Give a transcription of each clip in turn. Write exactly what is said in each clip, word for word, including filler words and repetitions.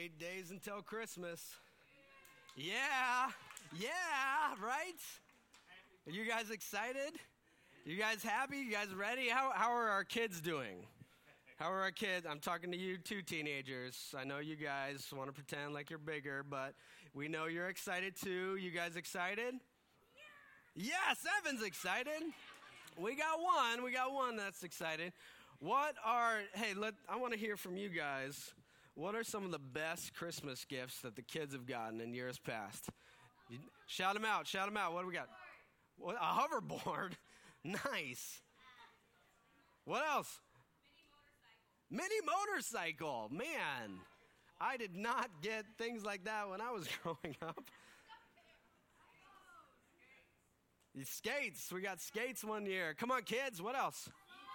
Eight days until Christmas. Yeah, yeah, right? Are you guys excited? You guys happy? You guys ready? How how are our kids doing? How are our kids? I'm talking to you two teenagers. I know you guys want to pretend like you're bigger, but we know you're excited too. You guys excited? Yes, Evan's excited. We got one. We got one that's excited. What are, hey, let I want to hear from you guys. What are some of the best Christmas gifts that the kids have gotten in years past? You, shout them out. Shout them out. What do we got? What, a hoverboard? Nice. What else? Mini motorcycle. Mini motorcycle. Man, I did not get things like that when I was growing up. Skates. We got skates one year. Come on, kids. What else?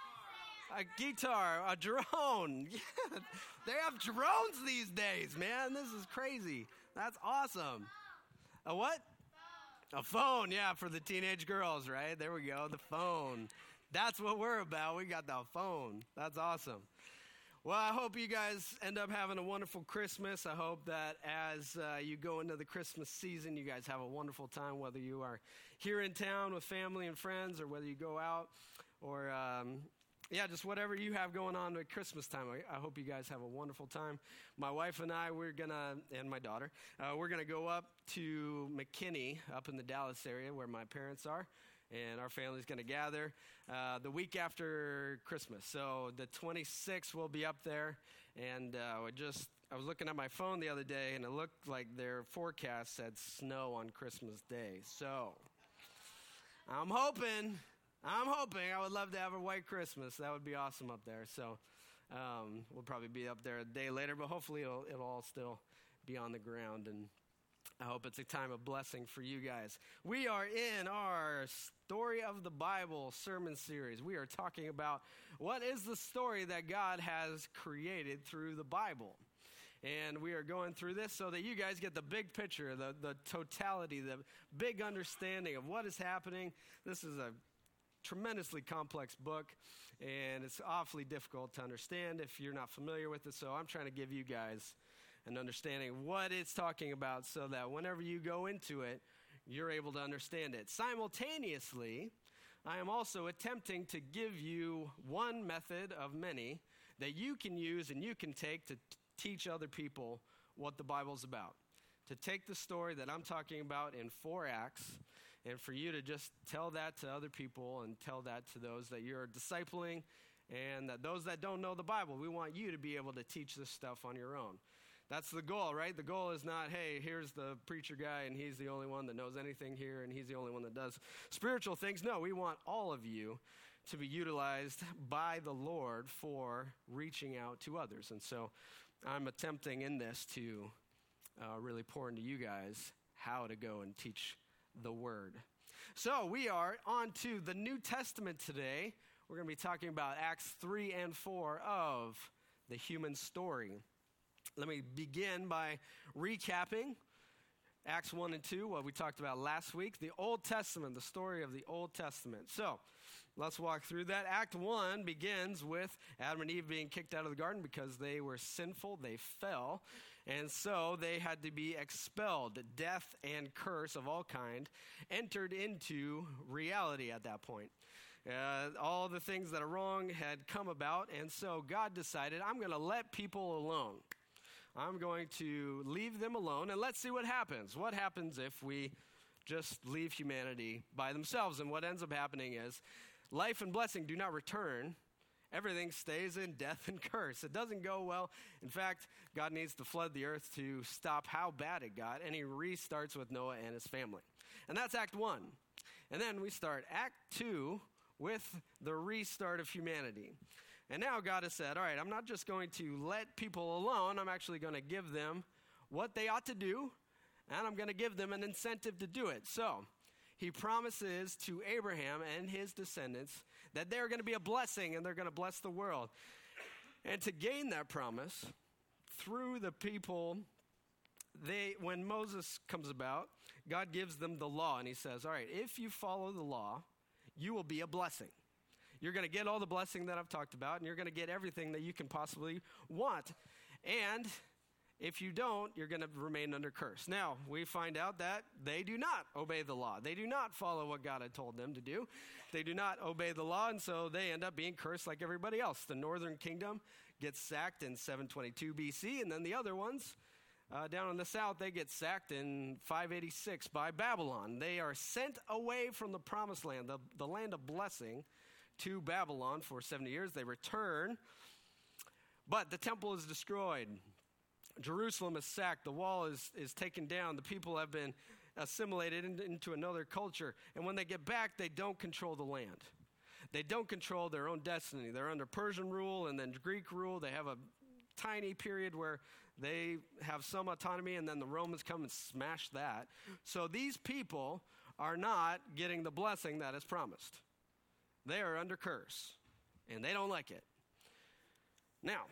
A guitar, a drone. Yeah, they have drones these days, man. This is crazy. That's awesome. A what? A phone, yeah, for the teenage girls, right? There we go, the phone. That's what we're about. We got the phone. That's awesome. Well, I hope you guys end up having a wonderful Christmas. I hope that as uh, you go into the Christmas season, you guys have a wonderful time, whether you are here in town with family and friends or whether you go out or... Um, Yeah, just whatever you have going on at Christmas time. I, I hope you guys have a wonderful time. My wife and I, we're going to, and my daughter, uh, we're going to go up to McKinney, up in the Dallas area where my parents are, and our family's going to gather uh, the week after Christmas. So the twenty-sixth, we'll be up there, and uh, I just, I was looking at my phone the other day, and it looked like their forecast said snow on Christmas Day. So I'm hoping... I'm hoping. I would love to have a white Christmas. That would be awesome up there. So um, we'll probably be up there a day later, but hopefully it'll, it'll all still be on the ground. And I hope it's a time of blessing for you guys. We are in our Story of the Bible sermon series. We are talking about what is the story that God has created through the Bible. And we are going through this so that you guys get the big picture, the, the totality, the big understanding of what is happening. This is a tremendously complex book, and it's awfully difficult to understand if you're not familiar with it. So I'm trying to give you guys an understanding of what it's talking about so that whenever you go into it, you're able to understand it. Simultaneously, I am also attempting to give you one method of many that you can use and you can take to t- teach other people what the Bible's about. To take the story that I'm talking about in four acts and for you to just tell that to other people and tell that to those that you're discipling and that those that don't know the Bible. We want you to be able to teach this stuff on your own. That's the goal, right? The goal is not, hey, here's the preacher guy and he's the only one that knows anything here and he's the only one that does spiritual things. No, we want all of you to be utilized by the Lord for reaching out to others. And so I'm attempting in this to Uh, really pour into you guys how to go and teach the word. So we are on to the New Testament today. We're going to be talking about Acts three and four of the human story. Let me begin by recapping Acts one and two, what we talked about last week, the Old Testament, the story of the Old Testament. So let's walk through that. Act one begins with Adam and Eve being kicked out of the garden because they were sinful, they fell, and so they had to be expelled. Death and curse of all kind entered into reality at that point. Uh, all the things that are wrong had come about, and so God decided, I'm going to let people alone. I'm going to leave them alone, and let's see what happens. What happens if we just leave humanity by themselves? And what ends up happening is life and blessing do not return. Everything stays in death and curse. It doesn't go well. In fact, God needs to flood the earth to stop how bad it got, and he restarts with Noah and his family. And that's Act one. And then we start Act two with the restart of humanity. And now God has said, all right, I'm not just going to let people alone. I'm actually going to give them what they ought to do, and I'm going to give them an incentive to do it. So he promises to Abraham and his descendants that they're going to be a blessing and they're going to bless the world. And to gain that promise through the people, they when Moses comes about, God gives them the law, and he says, all right, if you follow the law, you will be a blessing. You're going to get all the blessing that I've talked about, and you're going to get everything that you can possibly want. And If you don't, you're going to remain under curse. Now, we find out that they do not obey the law. They do not follow what God had told them to do. They do not obey the law, and so they end up being cursed like everybody else. The northern kingdom gets sacked in seven twenty-two B C, and then the other ones uh, down in the south, they get sacked in five eighty-six by Babylon. They are sent away from the promised land, the, the land of blessing, to Babylon for seventy years. They return, but the temple is destroyed. Jerusalem is sacked. The wall is, is taken down. The people have been assimilated in, into another culture. And when they get back, they don't control the land. They don't control their own destiny. They're under Persian rule and then Greek rule. They have a tiny period where they have some autonomy, and then the Romans come and smash that. So these people are not getting the blessing that is promised. They are under curse, and they don't like it. Now,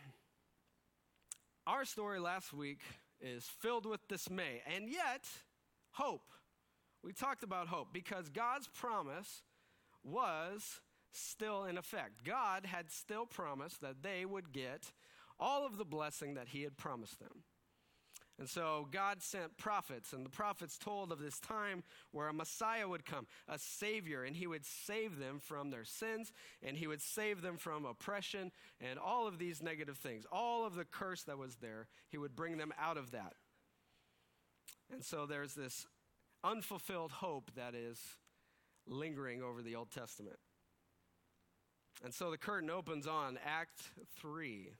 our story last week is filled with dismay, and yet hope. We talked about hope because God's promise was still in effect. God had still promised that they would get all of the blessing that he had promised them. And so God sent prophets, and the prophets told of this time where a Messiah would come, a Savior, and he would save them from their sins, and he would save them from oppression and all of these negative things. All of the curse that was there, he would bring them out of that. And so there's this unfulfilled hope that is lingering over the Old Testament. And so the curtain opens on Act three.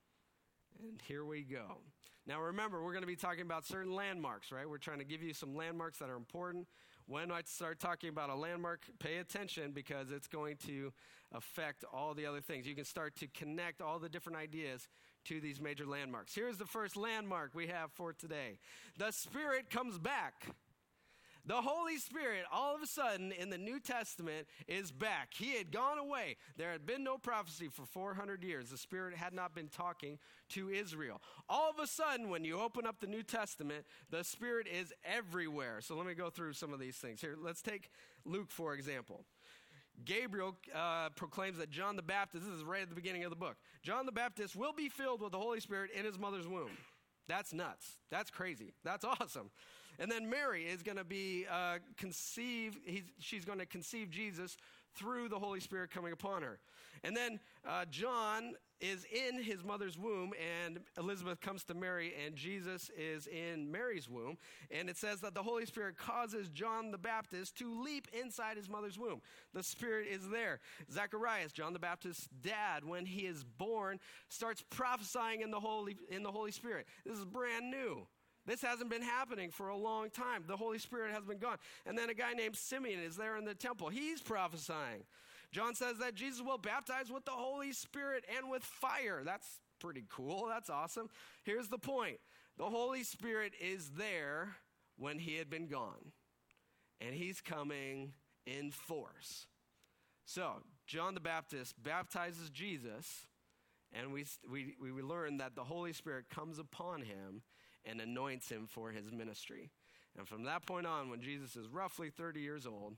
And here we go. Now remember, we're going to be talking about certain landmarks, right? We're trying to give you some landmarks that are important. When I start talking about a landmark, pay attention because it's going to affect all the other things. You can start to connect all the different ideas to these major landmarks. Here's the first landmark we have for today. The Spirit comes back. The Holy Spirit, all of a sudden, in the New Testament, is back. He had gone away. There had been no prophecy for four hundred years. The Spirit had not been talking to Israel. All of a sudden, when you open up the New Testament, the Spirit is everywhere. So let me go through some of these things. Here, let's take Luke, for example. Gabriel uh, proclaims that John the Baptist, this is right at the beginning of the book, John the Baptist will be filled with the Holy Spirit in his mother's womb. That's nuts. That's crazy. That's awesome. And then Mary is going to be uh, conceived, he's, she's going to conceive Jesus through the Holy Spirit coming upon her. And then uh, John is in his mother's womb, and Elizabeth comes to Mary, and Jesus is in Mary's womb. And it says that the Holy Spirit causes John the Baptist to leap inside his mother's womb. The Spirit is there. Zacharias, John the Baptist's dad, when he is born, starts prophesying in the Holy, in the Holy Spirit. This is brand new. This hasn't been happening for a long time. The Holy Spirit has been gone. And then a guy named Simeon is there in the temple. He's prophesying. John says that Jesus will baptize with the Holy Spirit and with fire. That's pretty cool. That's awesome. Here's the point. The Holy Spirit is there when he had been gone. And he's coming in force. So, John the Baptist baptizes Jesus, and we, we, we learn that the Holy Spirit comes upon him and anoints him for his ministry. And from that point on, when Jesus is roughly thirty years old,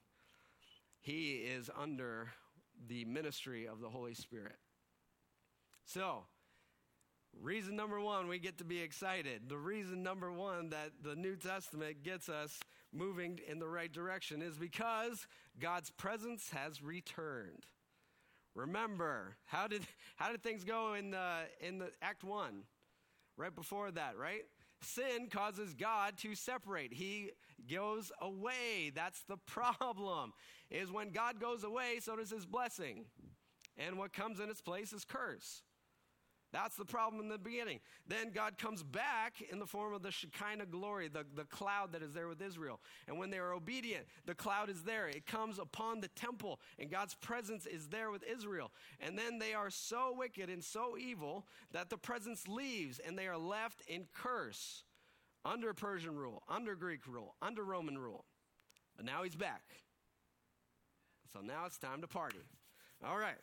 he is under the ministry of the Holy Spirit. So, reason number one, we get to be excited. The reason number one that the New Testament gets us moving in the right direction is because God's presence has returned. Remember, how did how did things go in the in the Act one? Right before that, right? Sin causes God to separate. He goes away. That's the problem. Is when God goes away, so does his blessing. And what comes in its place is curse. That's the problem in the beginning. Then God comes back in the form of the Shekinah glory, the, the cloud that is there with Israel. And when they are obedient, the cloud is there. It comes upon the temple, and God's presence is there with Israel. And then they are so wicked and so evil that the presence leaves, and they are left in curse, under Persian rule, under Greek rule, under Roman rule. But now he's back. So now it's time to party. All right.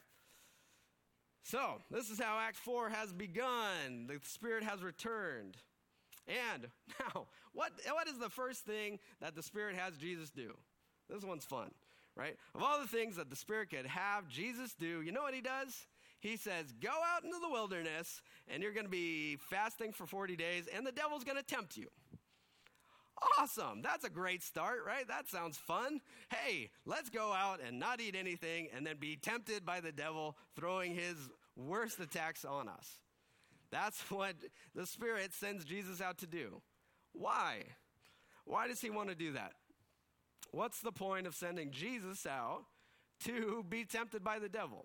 So, this is how Act four has begun. The Spirit has returned. And now, what, what is the first thing that the Spirit has Jesus do? This one's fun, right? Of all the things that the Spirit could have Jesus do, you know what he does? He says, go out into the wilderness, and you're going to be fasting for forty days, and the devil's going to tempt you. Awesome. That's a great start, right? That sounds fun. Hey, let's go out and not eat anything and then be tempted by the devil throwing his worst attacks on us. That's what the Spirit sends Jesus out to do. Why? Why does he want to do that? What's the point of sending Jesus out to be tempted by the devil?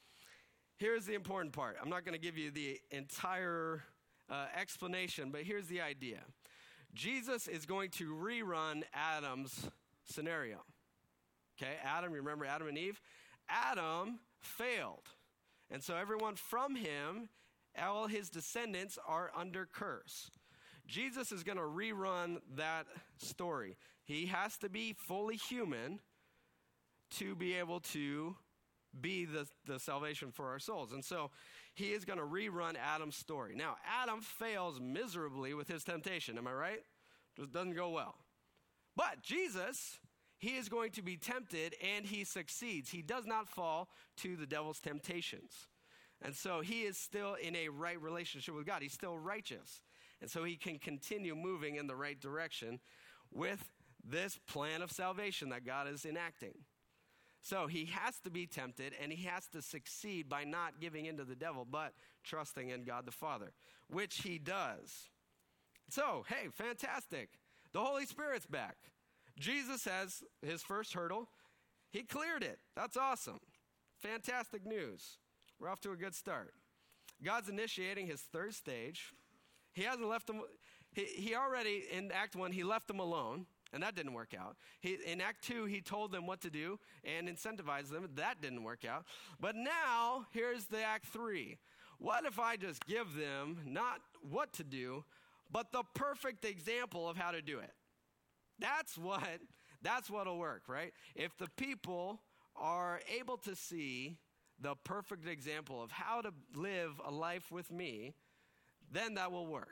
Here's the important part. I'm not going to give you the entire uh, explanation, but here's the idea. Jesus is going to rerun Adam's scenario. Okay, Adam, you remember Adam and Eve? Adam failed. And so everyone from him, all his descendants are under curse. Jesus is going to rerun that story. He has to be fully human to be able to be the, the salvation for our souls. And so he is going to rerun Adam's story. Now, Adam fails miserably with his temptation. Am I right? Just doesn't go well. But Jesus, he is going to be tempted and he succeeds. He does not fall to the devil's temptations. And so he is still in a right relationship with God. He's still righteous. And so he can continue moving in the right direction with this plan of salvation that God is enacting. So he has to be tempted, and he has to succeed by not giving in to the devil, but trusting in God the Father, which he does. So, hey, fantastic. The Holy Spirit's back. Jesus has his first hurdle. He cleared it. That's awesome. Fantastic news. We're off to a good start. God's initiating his third stage. He hasn't left them. He, he already, in Act one, he left them alone. And that didn't work out. He, in Act two, he told them what to do and incentivized them. That didn't work out. But now, here's the Act three. What if I just give them not what to do, but the perfect example of how to do it? That's what, that's what'll work, right? If the people are able to see the perfect example of how to live a life with me, then that will work.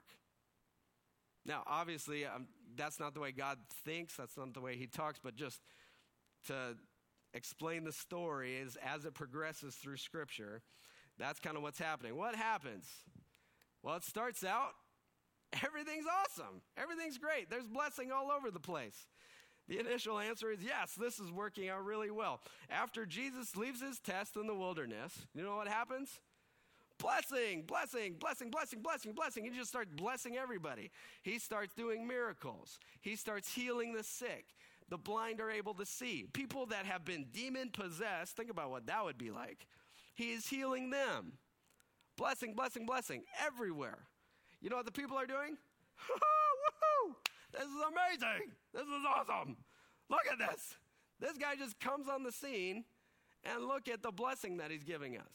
Now, obviously, um, that's not the way God thinks. That's not the way he talks. But just to explain the story is as it progresses through Scripture, that's kind of what's happening. What happens? Well, it starts out, everything's awesome. Everything's great. There's blessing all over the place. The initial answer is yes, this is working out really well. After Jesus leaves his test in the wilderness, you know what happens? Blessing, blessing, blessing, blessing, blessing, blessing. He just starts blessing everybody. He starts doing miracles. He starts healing the sick. The blind are able to see. People that have been demon-possessed, think about what that would be like. He is healing them. Blessing, blessing, blessing, everywhere. You know what the people are doing? Woohoo! This is amazing. This is awesome. Look at this. This guy just comes on the scene, and look at the blessing that he's giving us.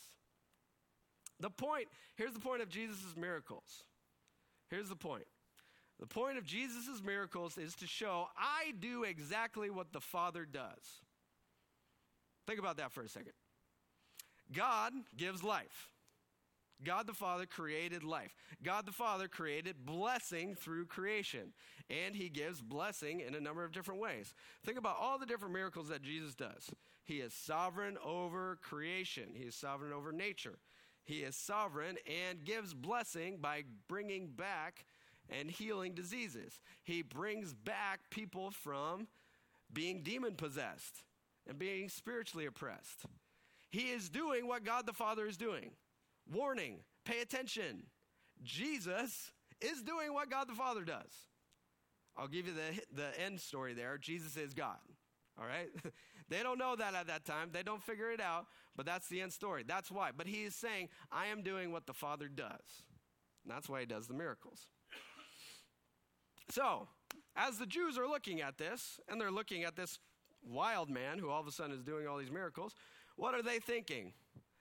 The point, here's the point of Jesus' miracles. Here's the point. The point of Jesus' miracles is to show I do exactly what the Father does. Think about that for a second. God gives life. God the Father created life. God the Father created blessing through creation. And he gives blessing in a number of different ways. Think about all the different miracles that Jesus does. He is sovereign over creation. He is sovereign over nature. He is sovereign and gives blessing by bringing back and healing diseases. He brings back people from being demon-possessed and being spiritually oppressed. He is doing what God the Father is doing. Warning, pay attention. Jesus is doing what God the Father does. I'll give you the, the end story there. Jesus is God. All right? They don't know that at that time. They don't figure it out, but that's the end story. That's why. But he is saying, I am doing what the Father does. And that's why he does the miracles. So, as the Jews are looking at this, and they're looking at this wild man who all of a sudden is doing all these miracles, what are they thinking?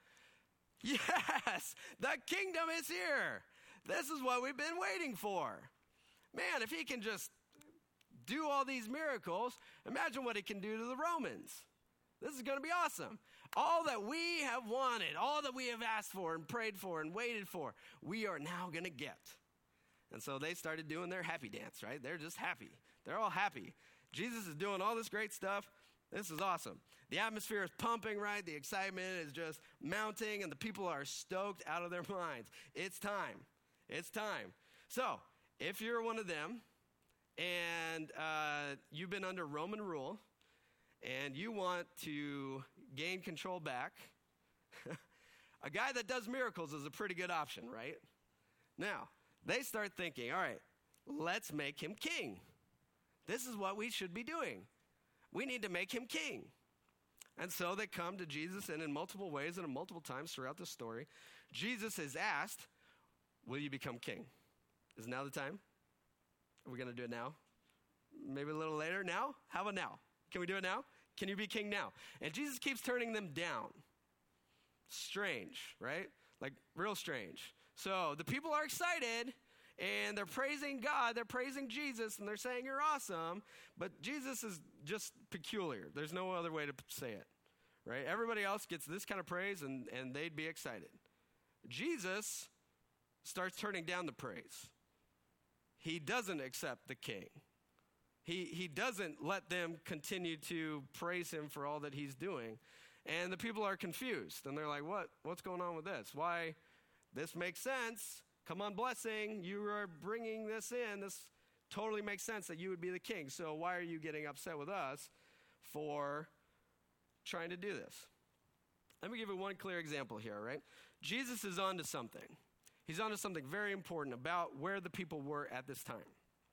Yes, the kingdom is here. This is what we've been waiting for. Man, if he can just do all these miracles, imagine what he can do to the Romans. This is going to be awesome. All that we have wanted, all that we have asked for and prayed for and waited for, we are now going to get. And so they started doing their happy dance, right? They're just happy. They're all happy. Jesus is doing all this great stuff. This is awesome. The atmosphere is pumping, right? The excitement is just mounting, and the people are stoked out of their minds. It's time. It's time. So, if you're one of them, and uh, you've been under Roman rule, and you want to gain control back, a guy that does miracles is a pretty good option, right? Now, they start thinking, all right, let's make him king. This is what we should be doing. We need to make him king. And so they come to Jesus, and in multiple ways and in multiple times throughout the story, Jesus is asked, will you become king? Is now the time? Are we going to do it now? Maybe a little later? Now? How about now? Can we do it now? Can you be king now? And Jesus keeps turning them down. Strange, right? Like real strange. So the people are excited, and they're praising God, they're praising Jesus, and they're saying you're awesome, but Jesus is just peculiar. There's no other way to say it, right? Everybody else gets this kind of praise, and, and they'd be excited. Jesus starts turning down the praise. He doesn't accept the king. He, he doesn't let them continue to praise him for all that he's doing. And the people are confused, and they're like, what? What's going on with this? Why? This makes sense. Come on, blessing. You are bringing this in. This totally makes sense that you would be the king. So why are you getting upset with us for trying to do this? Let me give you one clear example here, right? Jesus is on to something. He's on to something very important about where the people were at this time.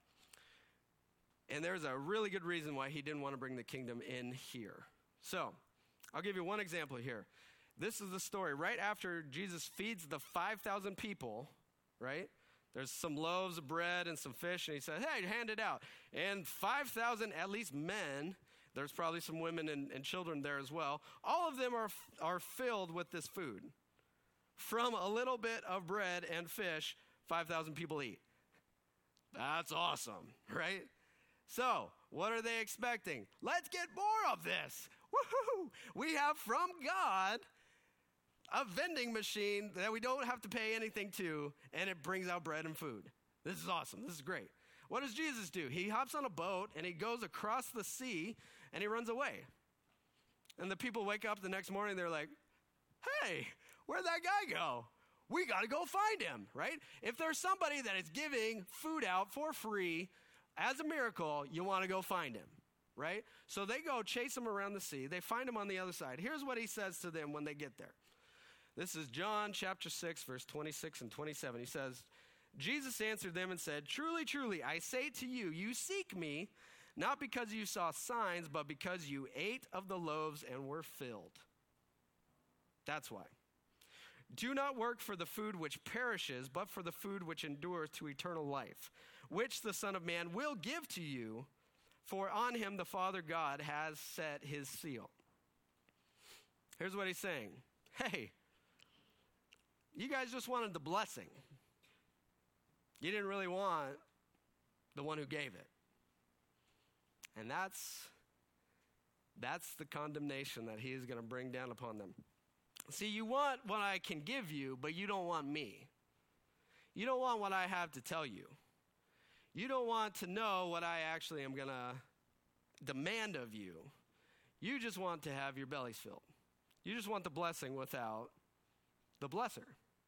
And there's a really good reason why he didn't want to bring the kingdom in here. So I'll give you one example here. This is the story right after Jesus feeds the five thousand people, right? There's some loaves of bread and some fish, and he said, hey, hand it out. And five thousand, at least men, there's probably some women and, and children there as well, all of them are, are filled with this food. From a little bit of bread and fish, five thousand people eat. That's awesome, right? So, what are they expecting? Let's get more of this. Woohoo! We have from God a vending machine that we don't have to pay anything to, and it brings out bread and food. This is awesome. This is great. What does Jesus do? He hops on a boat, and he goes across the sea, and he runs away. And the people wake up the next morning, they're like, hey, where'd that guy go? We got to go find him, right? If there's somebody that is giving food out for free as a miracle, you want to go find him, right? So they go chase him around the sea. They find him on the other side. Here's what he says to them when they get there. This is John chapter six, verse twenty-six and twenty-seven. He says, Jesus answered them and said, truly, truly, I say to you, you seek me, not because you saw signs, but because you ate of the loaves and were filled. That's why. Do not work for the food which perishes, but for the food which endures to eternal life, which the Son of Man will give to you, for on him the Father God has set his seal. Here's what he's saying. Hey, you guys just wanted the blessing. You didn't really want the one who gave it. And that's, that's the condemnation that he is going to bring down upon them. See, you want what I can give you, but you don't want me. You don't want what I have to tell you. You don't want to know what I actually am going to demand of you. You just want to have your bellies filled. You just want the blessing without the blesser.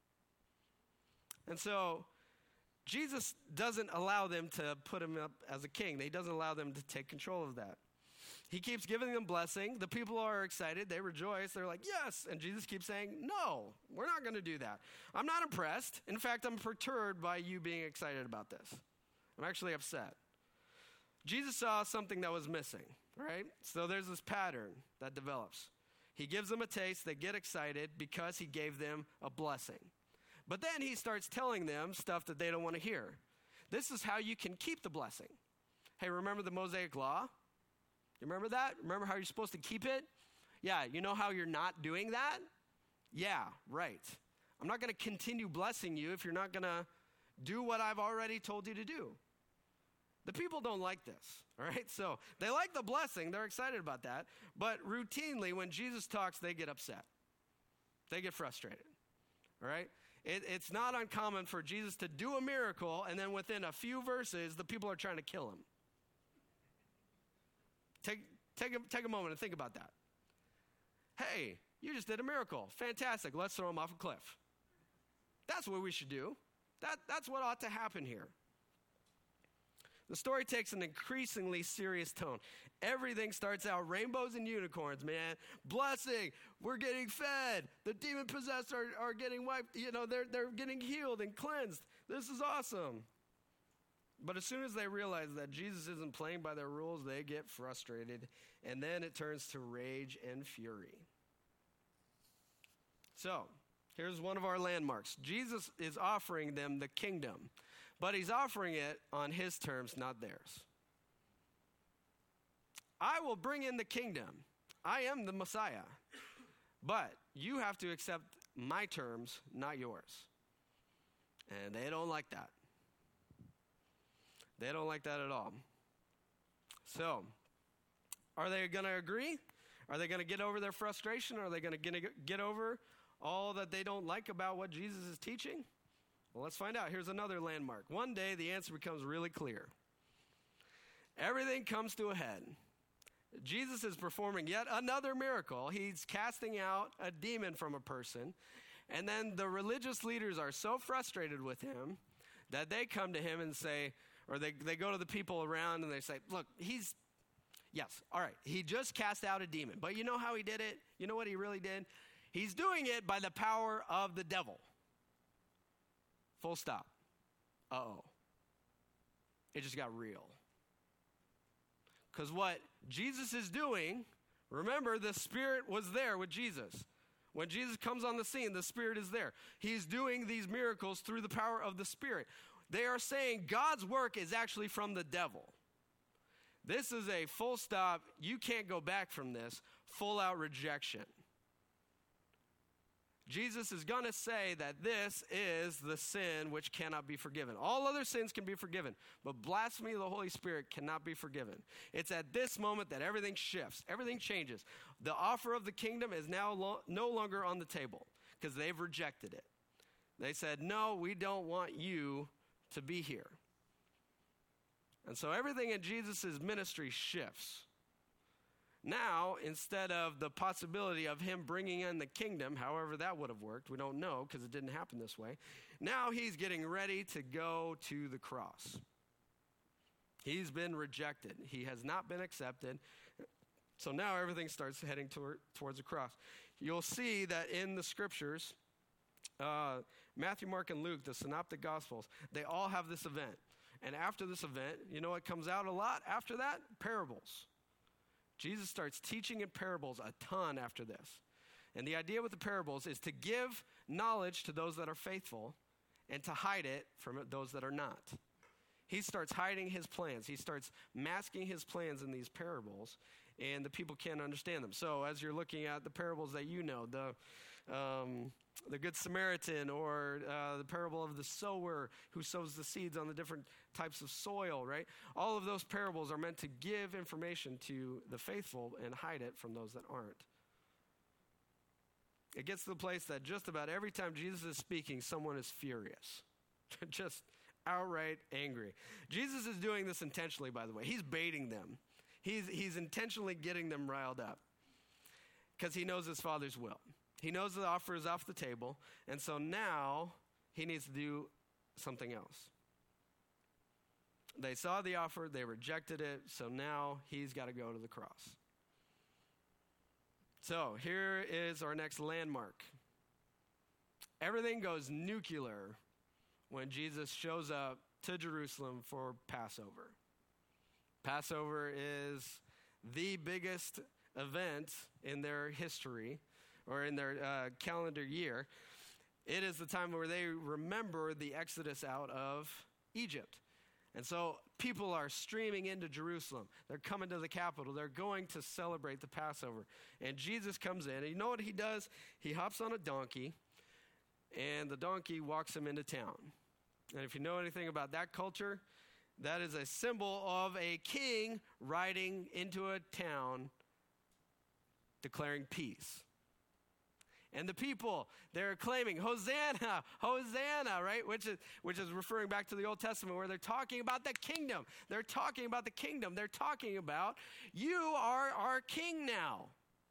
And so Jesus doesn't allow them to put him up as a king. He doesn't allow them to take control of that. He keeps giving them blessing. The people are excited. They rejoice. They're like, yes. And Jesus keeps saying, no, we're not going to do that. I'm not impressed. In fact, I'm perturbed by you being excited about this. I'm actually upset. Jesus saw something that was missing, right? So there's this pattern that develops. He gives them a taste. They get excited because he gave them a blessing. But then he starts telling them stuff that they don't want to hear. This is how you can keep the blessing. Hey, remember the Mosaic Law? You remember that? Remember how you're supposed to keep it? Yeah, you know how you're not doing that? Yeah, right. I'm not going to continue blessing you if you're not going to do what I've already told you to do. The people don't like this, all right? So they like the blessing. They're excited about that. But routinely, when Jesus talks, they get upset. They get frustrated, all right? It, it's not uncommon for Jesus to do a miracle, and then within a few verses, the people are trying to kill him. Take, Take a, take a moment and think about that. Hey, you just did a miracle. Fantastic. Let's throw him off a cliff. That's what we should do. That, that's what ought to happen here. The story takes an increasingly serious tone. Everything starts out rainbows and unicorns, man. Blessing. We're getting fed. The demon-possessed are, are getting wiped. You know, they're, they're getting healed and cleansed. This is awesome. But as soon as they realize that Jesus isn't playing by their rules, they get frustrated. And then it turns to rage and fury. So, here's one of our landmarks. Jesus is offering them the kingdom, but he's offering it on his terms, not theirs. I will bring in the kingdom. I am the Messiah, but you have to accept my terms, not yours. And they don't like that. They don't like that at all. So, are they going to agree? Are they going to get over their frustration? Are they going to get over all that they don't like about what Jesus is teaching? Well, let's find out. Here's another landmark. One day, the answer becomes really clear. Everything comes to a head. Jesus is performing yet another miracle. He's casting out a demon from a person. And then the religious leaders are so frustrated with him that they come to him and say, or they, they go to the people around and they say, look, he's, yes, all right, he just cast out a demon. But you know how he did it? You know what he really did? He's doing it by the power of the devil. Full stop. Uh-oh. It just got real. Because what Jesus is doing, remember, the Spirit was there with Jesus. When Jesus comes on the scene, the Spirit is there. He's doing these miracles through the power of the Spirit. They are saying God's work is actually from the devil. This is a full stop, you can't go back from this, full out rejection. Jesus is going to say that this is the sin which cannot be forgiven. All other sins can be forgiven, but blasphemy of the Holy Spirit cannot be forgiven. It's at this moment that everything shifts, everything changes. The offer of the kingdom is now lo- no longer on the table because they've rejected it. They said, no, we don't want you to be here. And so everything in Jesus' ministry shifts. Now, instead of the possibility of him bringing in the kingdom, however that would have worked, we don't know because it didn't happen this way. Now he's getting ready to go to the cross. He's been rejected. He has not been accepted. So now everything starts heading toward, towards the cross. You'll see that in the scriptures, uh, Matthew, Mark, and Luke, the synoptic gospels, they all have this event. And after this event, you know what comes out a lot after that? Parables. Jesus starts teaching in parables a ton after this. And the idea with the parables is to give knowledge to those that are faithful and to hide it from those that are not. He starts hiding his plans. He starts masking his plans in these parables, and the people can't understand them. So as you're looking at the parables that you know, the um, the Good Samaritan, or uh, the parable of the sower who sows the seeds on the different types of soil, right? All of those parables are meant to give information to the faithful and hide it from those that aren't. It gets to the place that just about every time Jesus is speaking, someone is furious. Just outright angry. Jesus is doing this intentionally, by the way. He's baiting them. He's, he's intentionally getting them riled up because he knows his Father's will. He knows the offer is off the table, and so now he needs to do something else. They saw the offer, they rejected it, so now he's got to go to the cross. So here is our next landmark. Everything goes nuclear when Jesus shows up to Jerusalem for Passover. Passover is the biggest event in their history, or in their uh, calendar year. It is the time where they remember the exodus out of Egypt. And so people are streaming into Jerusalem. They're coming to the capital. They're going to celebrate the Passover. And Jesus comes in, and you know what he does? He hops on a donkey, and the donkey walks him into town. And if you know anything about that culture, that is a symbol of a king riding into a town declaring peace. And the people, they're claiming, Hosanna, Hosanna, right? Which is, which is referring back to the Old Testament where they're talking about the kingdom. They're talking about the kingdom. They're talking about, you are our king now.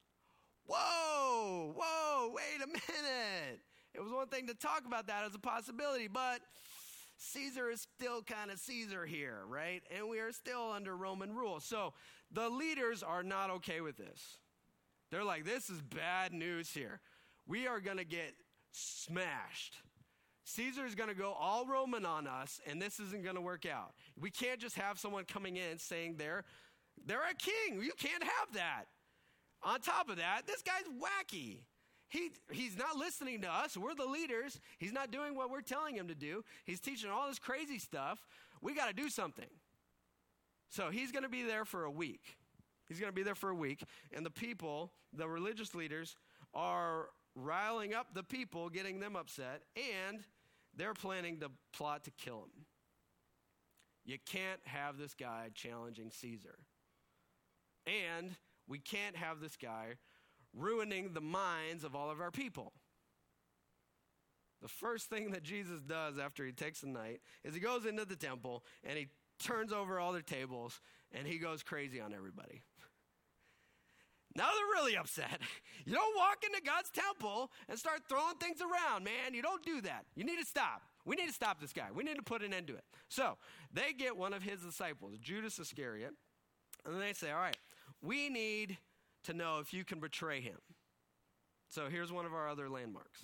Whoa, whoa, wait a minute. It was one thing to talk about that as a possibility, but Caesar is still kind of Caesar here, right? And we are still under Roman rule. So the leaders are not okay with this. They're like, this is bad news here. We are going to get smashed. Caesar's going to go all Roman on us, and this isn't going to work out. We can't just have someone coming in saying they're, they're a king. You can't have that. On top of that, this guy's wacky. He, he's not listening to us. We're the leaders. He's not doing what we're telling him to do. He's teaching all this crazy stuff. We got to do something. So he's going to be there for a week. He's going to be there for a week. And the people, the religious leaders, are riling up the people, getting them upset, and they're planning to plot to kill him. You can't have this guy challenging Caesar. And we can't have this guy ruining the minds of all of our people. The first thing that Jesus does after he takes the night is he goes into the temple and he turns over all their tables and he goes crazy on everybody. Now they're really upset. You don't walk into God's temple and start throwing things around, man. You don't do that. You need to stop. We need to stop this guy. We need to put an end to it. So they get one of his disciples, Judas Iscariot, and they say, all right, we need to know if you can betray him. So here's one of our other landmarks.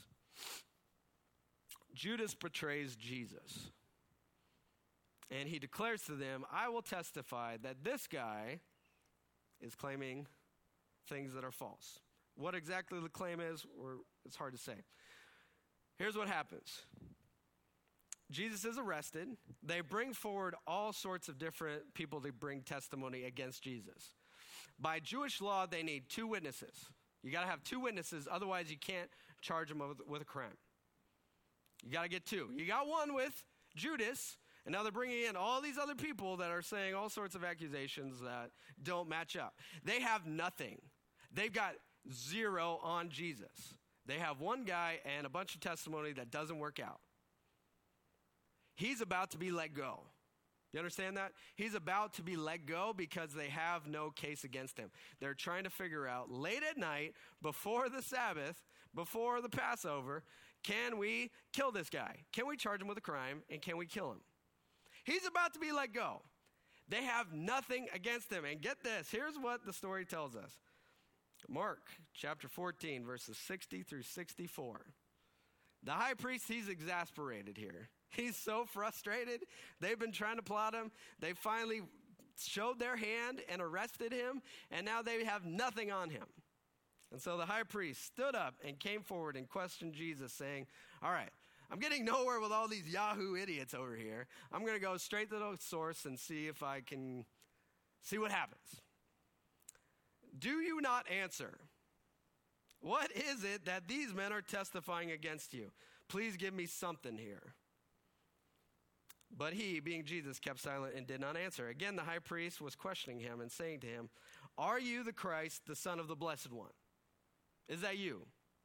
Judas betrays Jesus. And he declares to them, I will testify that this guy is claiming things that are false. What exactly the claim is, or it's hard to say. Here's what happens. Jesus is arrested. They bring forward all sorts of different people to bring testimony against Jesus. By Jewish law, they need two witnesses. You got to have two witnesses, otherwise you can't charge them with, with a crime. You got to get two. You got one with Judas, and now they're bringing in all these other people that are saying all sorts of accusations that don't match up. They have nothing. They've got zero on Jesus. They have one guy and a bunch of testimony that doesn't work out. He's about to be let go. You understand that? He's about to be let go because they have no case against him. They're trying to figure out late at night, before the Sabbath, before the Passover, can we kill this guy? Can we charge him with a crime, and can we kill him? He's about to be let go. They have nothing against him. And get this, here's what the story tells us. Mark chapter fourteen, verses sixty through sixty-four. The high priest, he's exasperated here. He's so frustrated. They've been trying to plot him. They finally showed their hand and arrested him, and now they have nothing on him. And so the high priest stood up and came forward and questioned Jesus, saying, all right, I'm getting nowhere with all these Yahoo idiots over here. I'm going to go straight to the source and see if I can see what happens. Do you not answer? What is it that these men are testifying against you? Please give me something here. But he, being Jesus, kept silent and did not answer. Again, the high priest was questioning him and saying to him, are you the Christ, the Son of the Blessed One? Is that you?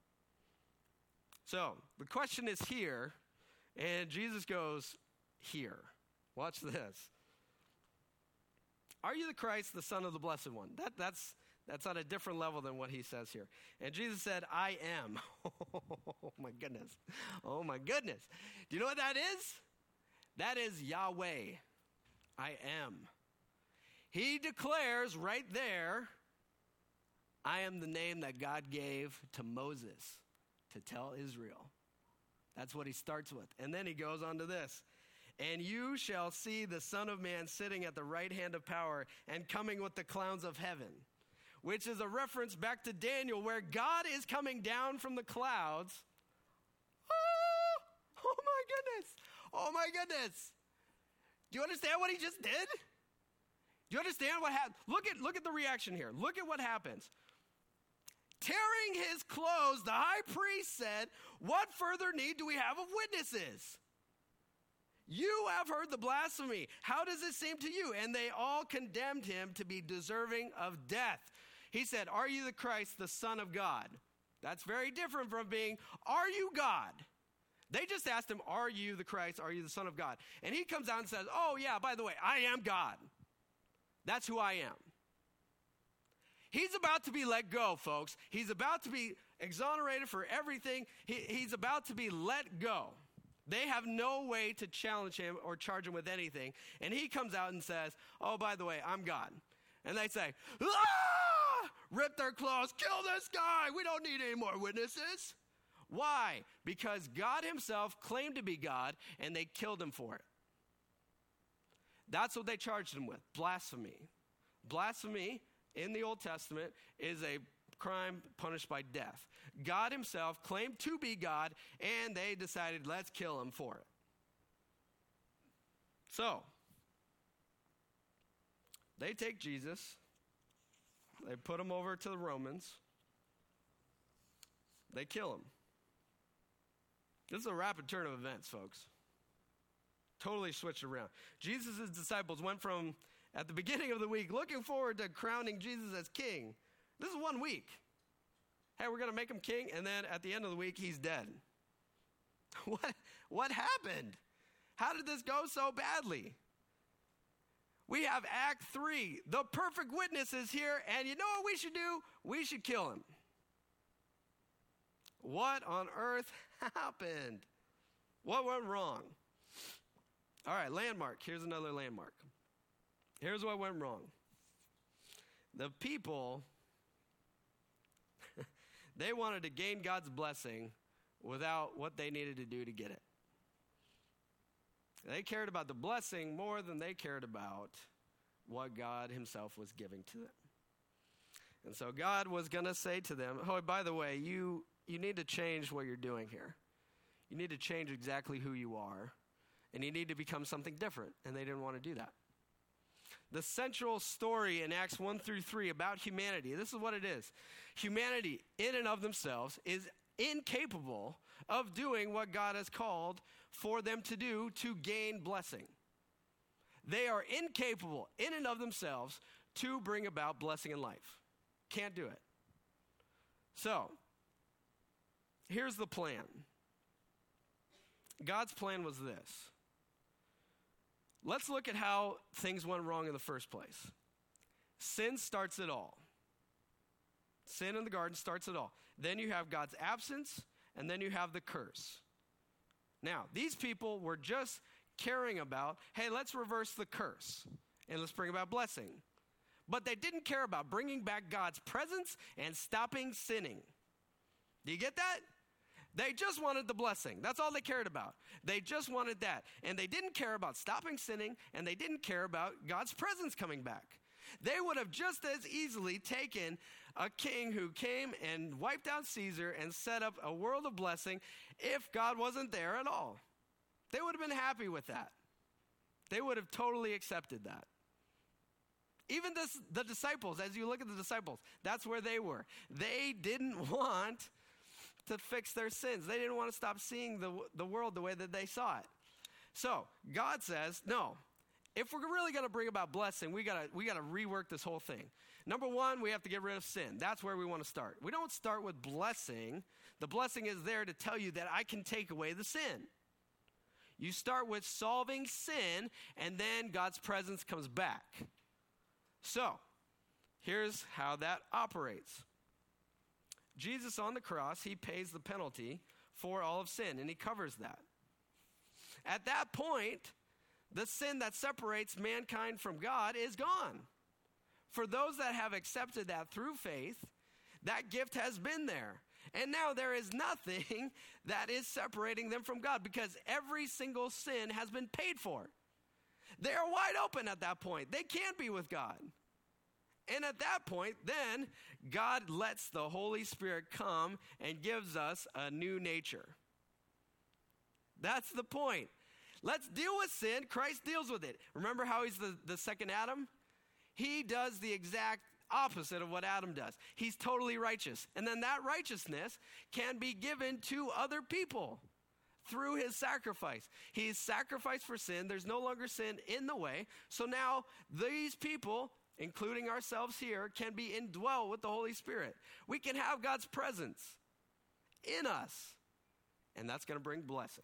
So the question is here, and Jesus goes, here. Watch this. Are you the Christ, the Son of the Blessed One? That, that's, that's on a different level than what he says here. And Jesus said, I am. Oh, my goodness. Oh, my goodness. Do you know what that is? That is Yahweh. I am. He declares right there, I am the name that God gave to Moses to tell Israel. That's what he starts with. And then he goes on to this. And you shall see the Son of Man sitting at the right hand of power and coming with the clouds of heaven, which is a reference back to Daniel where God is coming down from the clouds. Oh, oh my goodness. Oh my goodness. Do you understand what he just did? Do you understand what happened? Look at, look at the reaction here. Look at what happens. Tearing his clothes, the high priest said, what further need do we have of witnesses? You have heard the blasphemy. How does it seem to you? And they all condemned him to be deserving of death. He said, are you the Christ, the Son of God? That's very different from being, are you God? They just asked him, are you the Christ? Are you the Son of God? And he comes out and says, oh yeah, by the way, I am God. That's who I am. He's about to be let go, folks. He's about to be exonerated for everything. He, he's about to be let go. They have no way to challenge him or charge him with anything. And he comes out and says, oh, by the way, I'm God. And they say, ah! Rip their clothes, kill this guy. We don't need any more witnesses. Why? Because God himself claimed to be God, and they killed him for it. That's what they charged him with, blasphemy. Blasphemy in the Old Testament is a crime punished by death. God himself claimed to be God, and they decided, let's kill him for it. So, they take Jesus, they put him over to the Romans, they kill him. This is a rapid turn of events, folks. Totally switched around. Jesus' disciples went from, at the beginning of the week, looking forward to crowning Jesus as king. This is one week. Hey, we're going to make him king, and then at the end of the week, he's dead. What, what happened? How did this go so badly? We have Act three. The perfect witness is here, and you know what we should do? We should kill him. What on earth happened? What went wrong? All right, landmark. Here's another landmark. Here's what went wrong. The people, they wanted to gain God's blessing without what they needed to do to get it. They cared about the blessing more than they cared about what God himself was giving to them. And so God was going to say to them, oh, by the way, you, you need to change what you're doing here. You need to change exactly who you are, and you need to become something different. And they didn't want to do that. The central story in Acts one through three about humanity, this is what it is. Humanity in and of themselves is incapable of doing what God has called for them to do to gain blessing. They are incapable in and of themselves to bring about blessing in life. Can't do it. So, here's the plan. God's plan was this. Let's look at how things went wrong in the first place. Sin starts it all. Sin in the garden starts it all. Then you have God's absence, and then you have the curse. Now, these people were just caring about, hey, let's reverse the curse, and let's bring about blessing. But they didn't care about bringing back God's presence and stopping sinning. Do you get that? They just wanted the blessing. That's all they cared about. They just wanted that. And they didn't care about stopping sinning, and they didn't care about God's presence coming back. They would have just as easily taken a king who came and wiped out Caesar and set up a world of blessing if God wasn't there at all. They would have been happy with that. They would have totally accepted that. Even this, the disciples, as you look at the disciples, that's where they were. They didn't want to fix their sins. They didn't want to stop seeing the, the world the way that they saw it. So God says, no, if we're really going to bring about blessing, we got to we got to rework this whole thing. Number one, we have to get rid of sin. That's where we want to start. We don't start with blessing. The blessing is there to tell you that I can take away the sin. You start with solving sin, and then God's presence comes back. So, here's how that operates. Jesus on the cross, he pays the penalty for all of sin, and he covers that. At that point, the sin that separates mankind from God is gone. For those that have accepted that through faith, that gift has been there. And now there is nothing that is separating them from God because every single sin has been paid for. They are wide open at that point. They can't be with God. And at that point, then, God lets the Holy Spirit come and gives us a new nature. That's the point. Let's deal with sin. Christ deals with it. Remember how he's the, the second Adam? He does the exact opposite of what Adam does. He's totally righteous. And then that righteousness can be given to other people through his sacrifice. He's sacrificed for sin. There's no longer sin in the way. So now these people, including ourselves here, can be indwelt with the Holy Spirit. We can have God's presence. in us. And that's going to bring blessing.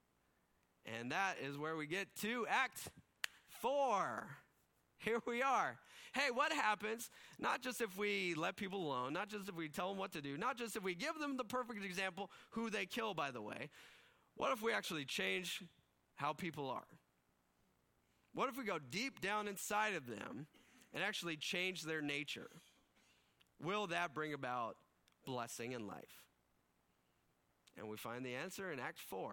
And that is where we get to Act four. Here we are. Hey, what happens, not just if we let people alone, not just if we tell them what to do, not just if we give them the perfect example, who they kill, by the way. What if we actually change how people are? What if we go deep down inside of them and actually change their nature? Will that bring about blessing in life? And we find the answer in Act four.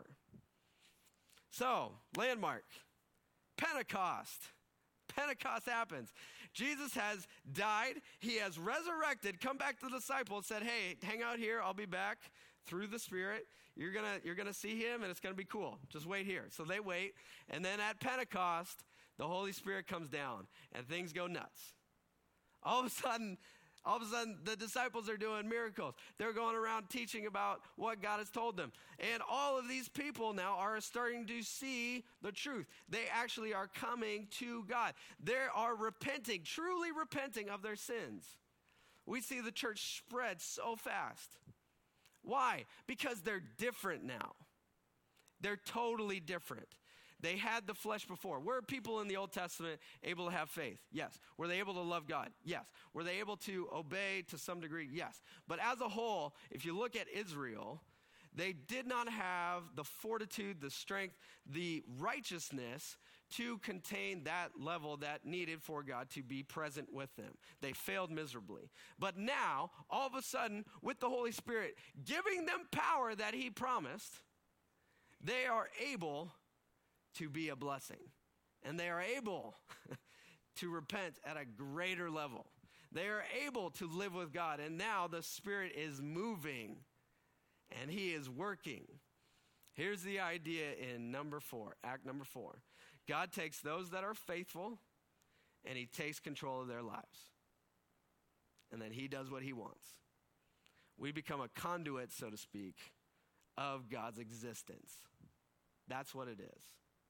So, landmark, Pentecost. Pentecost happens. Jesus has died. He has resurrected, come back to the disciples, said, hey, hang out here. I'll be back through the Spirit. You're going to you're gonna see him, and it's going to be cool. Just wait here. So they wait. And then at Pentecost, the Holy Spirit comes down, and things go nuts. All of a sudden, All of a sudden, the disciples are doing miracles. They're going around teaching about what God has told them. And all of these people now are starting to see the truth. They actually are coming to God. They are repenting, truly repenting of their sins. We see the church spread so fast. Why? Because they're different now. They're totally different. They had the flesh before. Were people in the Old Testament able to have faith? Yes. Were they able to love God? Yes. Were they able to obey to some degree? Yes. But as a whole, if you look at Israel, they did not have the fortitude, the strength, the righteousness to contain that level that needed for God to be present with them. They failed miserably. But now, all of a sudden, with the Holy Spirit giving them power that he promised, they are able to be a blessing. And they are able to repent at a greater level. They are able to live with God. And now the Spirit is moving and he is working. Here's the idea in number four, act number four. God takes those that are faithful and he takes control of their lives. And then he does what he wants. We become a conduit, so to speak, of God's existence. That's what it is.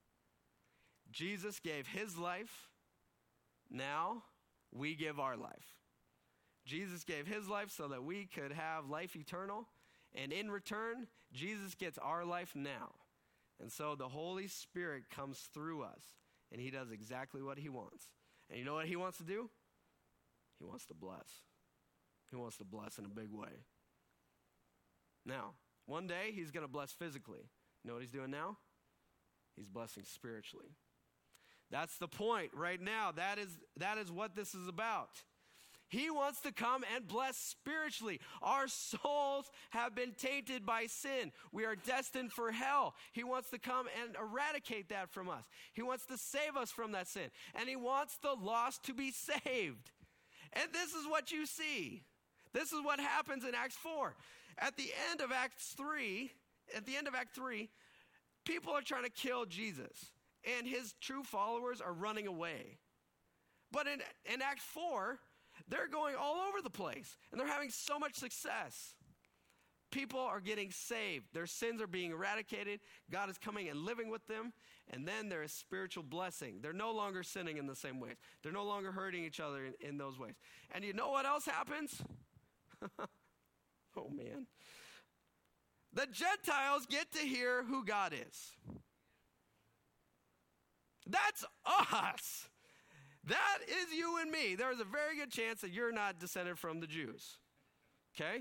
Jesus gave his life. Now we give our life. Jesus gave his life so that we could have life eternal. And in return, Jesus gets our life now. And so the Holy Spirit comes through us. And he does exactly what he wants. And you know what he wants to do? He wants to bless. He wants to bless in a big way. Now, one day he's going to bless physically. You know what he's doing now? He's blessing spiritually. That's the point right now. That is, that is what this is about. He wants to come and bless spiritually. Our souls have been tainted by sin. We are destined for hell. He wants to come and eradicate that from us. He wants to save us from that sin. And he wants the lost to be saved. And this is what you see. This is what happens in Acts four. At the end of Acts three, at the end of Act three, people are trying to kill Jesus. And his true followers are running away. But in, in Act four, they're going all over the place. And they're having so much success. People are getting saved. Their sins are being eradicated. God is coming and living with them. And then there is spiritual blessing. They're no longer sinning in the same ways. They're no longer hurting each other in, in those ways. And you know what else happens? Oh, man. The Gentiles get to hear who God is. That's us. That is you and me. There's a very good chance that you're not descended from the Jews. Okay?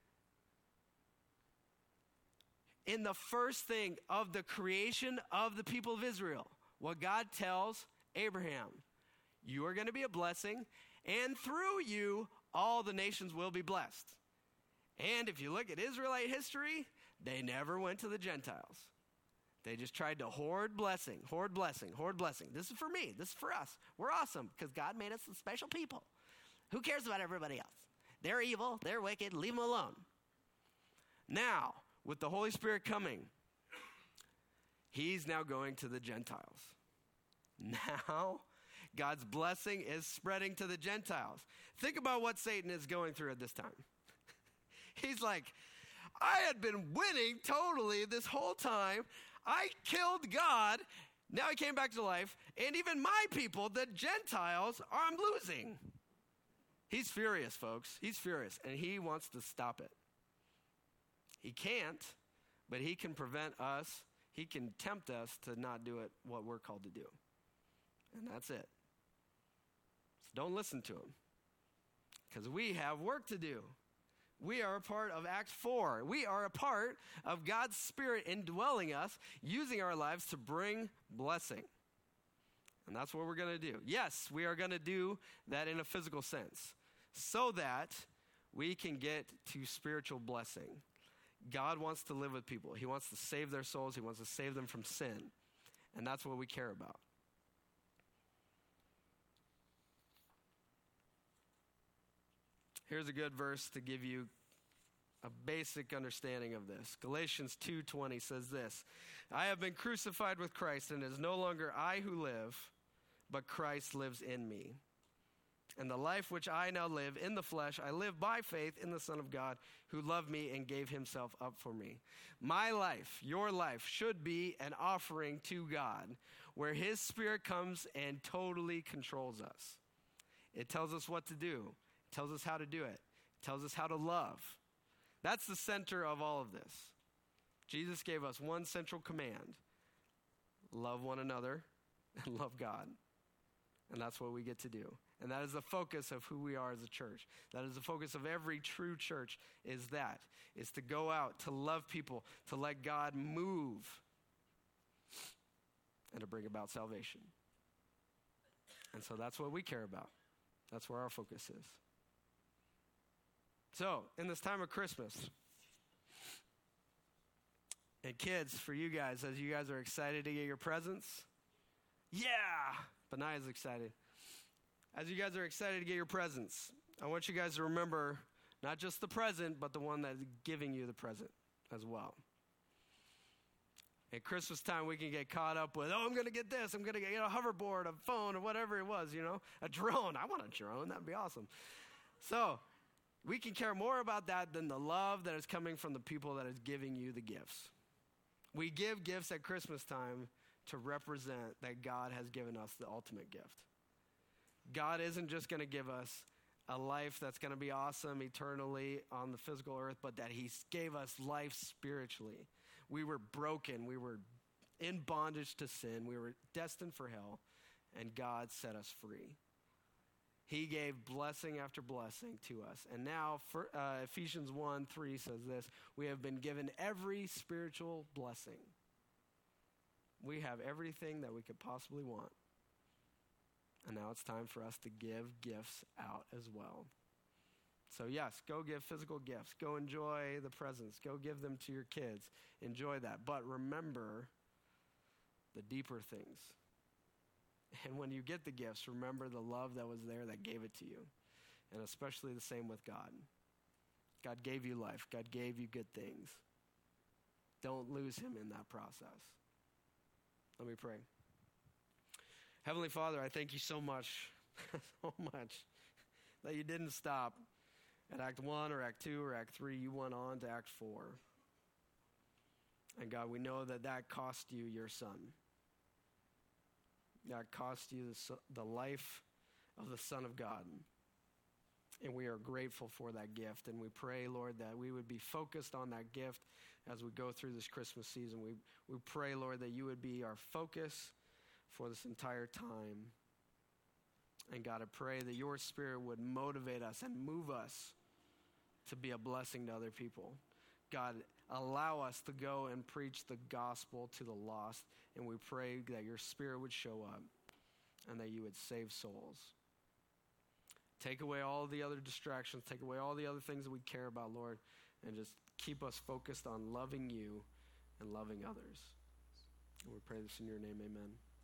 In the first thing of the creation of the people of Israel, what God tells Abraham, you are going to be a blessing, and through you, all the nations will be blessed. And if you look at Israelite history, they never went to the Gentiles. They just tried to hoard blessing, hoard blessing, hoard blessing. This is for me. This is for us. We're awesome because God made us some special people. Who cares about everybody else? They're evil. They're wicked. Leave them alone. Now, with the Holy Spirit coming, he's now going to the Gentiles. Now, God's blessing is spreading to the Gentiles. Think about what Satan is going through at this time. He's like, I had been winning totally this whole time. I killed God. Now he came back to life. And even my people, the Gentiles, I'm losing. He's furious, folks. He's furious. And he wants to stop it. He can't, but he can prevent us. He can tempt us to not do it what we're called to do. And that's it. So don't listen to him, because we have work to do. We are a part of Act four. We are a part of God's Spirit indwelling us, using our lives to bring blessing. And that's what we're going to do. Yes, we are going to do that in a physical sense, so that we can get to spiritual blessing. God wants to live with people. He wants to save their souls. He wants to save them from sin. And that's what we care about. Here's a good verse to give you a basic understanding of this. Galatians two twenty says this, I have been crucified with Christ, and it is no longer I who live, but Christ lives in me. And the life which I now live in the flesh, I live by faith in the Son of God, who loved me and gave himself up for me. My life, your life, should be an offering to God, where his Spirit comes and totally controls us. It tells us what to do. It tells us how to do it. It tells us how to love. That's the center of all of this. Jesus gave us one central command: love one another and love God. And that's what we get to do. And that is the focus of who we are as a church. That is the focus of every true church, is that, is to go out, to love people, to let God move, and to bring about salvation. And so that's what we care about. That's where our focus is. So, in this time of Christmas, and kids, for you guys, as you guys are excited to get your presents, yeah, Benaya's excited. As you guys are excited to get your presents, I want you guys to remember not just the present, but the one that's giving you the present as well. At Christmas time, we can get caught up with, oh, I'm going to get this. I'm going to get a hoverboard, a phone, or whatever it was, you know, a drone. I want a drone. That'd be awesome. So we can care more about that than the love that is coming from the people that is giving you the gifts. We give gifts at Christmas time to represent that God has given us the ultimate gift. God isn't just going to give us a life that's going to be awesome eternally on the physical earth, but that he gave us life spiritually. We were broken. We were in bondage to sin. We were destined for hell, and God set us free. He gave blessing after blessing to us. And now for, uh, Ephesians one three says this, we have been given every spiritual blessing. We have everything that we could possibly want. And now it's time for us to give gifts out as well. So yes, go give physical gifts. Go enjoy the presents. Go give them to your kids. Enjoy that. But remember the deeper things. And when you get the gifts, remember the love that was there that gave it to you. And especially the same with God. God gave you life. God gave you good things. Don't lose him in that process. Let me pray. Heavenly Father, I thank you so much, so much, that you didn't stop at Act one or Act two or Act three. You went on to Act four. And God, we know that that cost you your son. That cost you the, the life of the Son of God. And we are grateful for that gift. And we pray, Lord, that we would be focused on that gift as we go through this Christmas season. We, we pray, Lord, that you would be our focus for this entire time. And God, I pray that your Spirit would motivate us and move us to be a blessing to other people. God, allow us to go and preach the gospel to the lost. And we pray that your Spirit would show up and that you would save souls. Take away all the other distractions. Take away all the other things that we care about, Lord. And just keep us focused on loving you and loving others. And we pray this in your name, amen.